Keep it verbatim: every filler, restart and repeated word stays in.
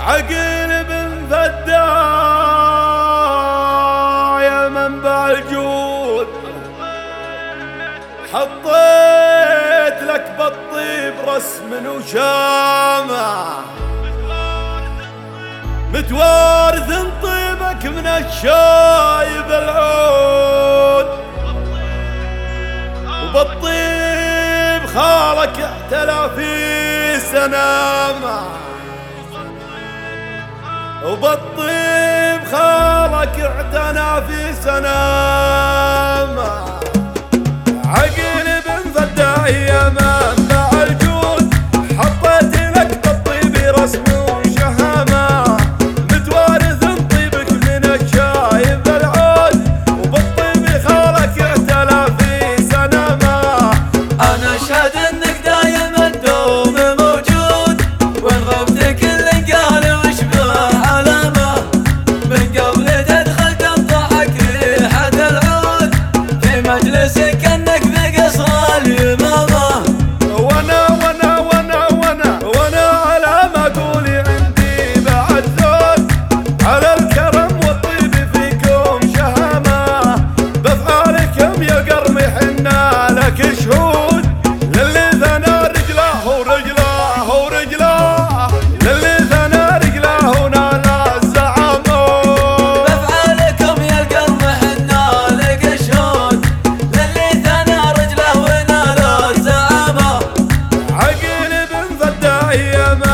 عقل بن فدا يا منبع الجود، حطيت لك بالطيب رسم وشامة، متوارث طيبك من الشايب العود، وبالطيب خالك اعتلى في سنامة، وبالطيب خالك اعتنى في سنامة. عقل بن فدا يا منبع الجود، حطيت لك بالطيب رسم وشهامة، متوارث طيبك من الشايب العود، وبالطيب خالك اعتلى في سنامة. أنا أشهد إنك دايم الدوم موجود، وإن غبت كل قال وشبه علامة، من قبل تدخل تنضحك ريحة العود، في مجلسك إنك بقصر اليمامة. وانا وانا وانا وانا وانا على ما قولي عندي بعد زود، على الكرم والطيب فيكم شهامة، بافعالكم يا قرم حنا لك شهود، للي ثنى رجله ورجله ورجله، للي ثنى رجله ونال الزعامة. بافعالكم يا القرم حنا لك شهود، للي ثنى رجله ونال الزعامة. عقل بن فدا يا